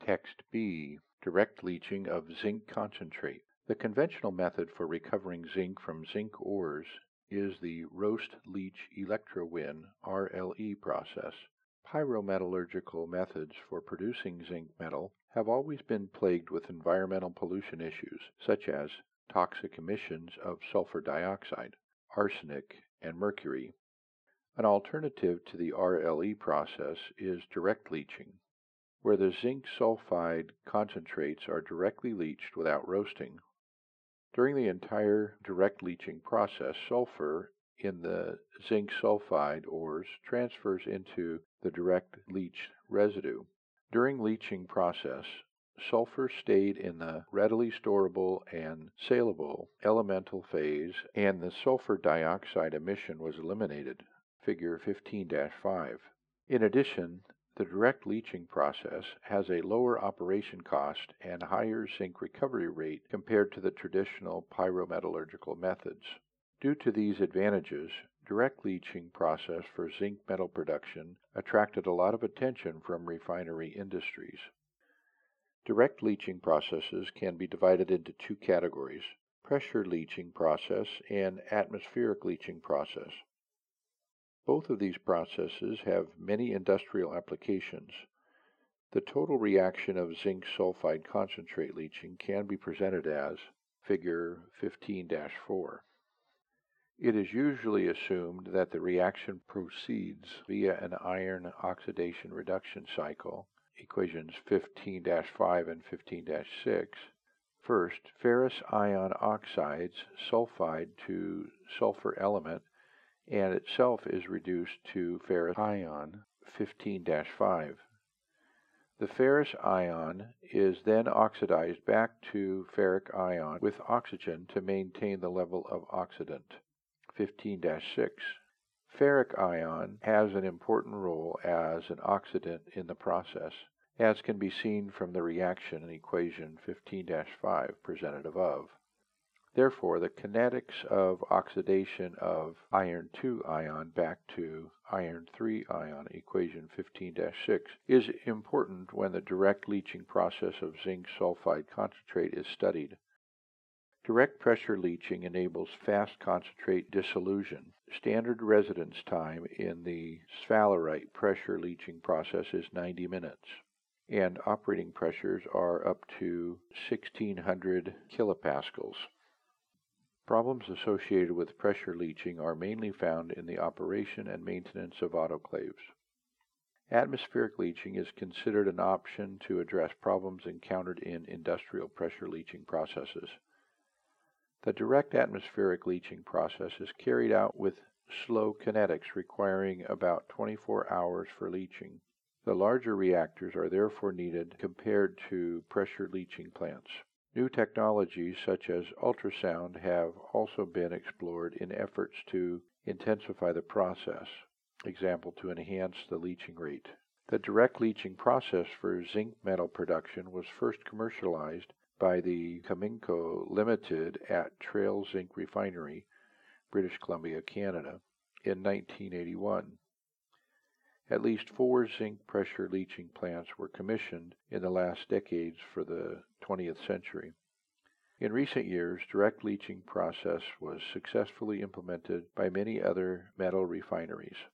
Text B. Direct leaching of zinc concentrate. The conventional method for recovering zinc from zinc ores is the roast-leach electrowin (RLE) process. Pyrometallurgical methods for producing zinc metal have always been plagued with environmental pollution issues, such as toxic emissions of sulfur dioxide, arsenic, and mercury. An alternative to the RLE process is direct leaching, where the zinc sulfide concentrates are directly leached without roasting. During the entire direct leaching process, sulfur in the zinc sulfide ores transfers into the direct leach residue. During leaching process, sulfur stayed in the readily storable and saleable elemental phase, and the sulfur dioxide emission was eliminated. Figure 15-5. In addition, the direct leaching process has a lower operation cost and higher zinc recovery rate compared to the traditional pyrometallurgical methods. Due to these advantages, direct leaching process for zinc metal production attracted a lot of attention from refinery industries. Direct leaching processes can be divided into two categories: pressure leaching process and atmospheric leaching process. Both of these processes have many industrial applications. The total reaction of zinc sulfide concentrate leaching can be presented as Figure 15-4. It is usually assumed that the reaction proceeds via an iron oxidation reduction cycle, equations 15-5 and 15-6. First, ferrous ion oxides sulfide to sulfur element and itself is reduced to ferrous ion, 15-5. The ferrous ion is then oxidized back to ferric ion with oxygen to maintain the level of oxidant, 15-6. Ferric ion has an important role as an oxidant in the process, as can be seen from the reaction in equation 15-5 presented above. Therefore, the kinetics of oxidation of iron 2 ion back to iron 3 ion, equation 15-6, is important when the direct leaching process of zinc sulfide concentrate is studied. Direct pressure leaching enables fast concentrate dissolution. Standard residence time in the sphalerite pressure leaching process is 90 minutes, and operating pressures are up to 1600 kilopascals. Problems associated with pressure leaching are mainly found in the operation and maintenance of autoclaves. Atmospheric leaching is considered an option to address problems encountered in industrial pressure leaching processes. The direct atmospheric leaching process is carried out with slow kinetics requiring about 24 hours for leaching. The larger reactors are therefore needed compared to pressure leaching plants. New technologies such as ultrasound have also been explored in efforts to intensify the process, example to enhance the leaching rate. The direct leaching process for zinc metal production was first commercialized by the Caminco Limited at Trail Zinc Refinery, British Columbia, Canada, in 1981. At least 4 zinc pressure leaching plants were commissioned in the last decades for the 20th century. In recent years, direct leaching process was successfully implemented by many other metal refineries.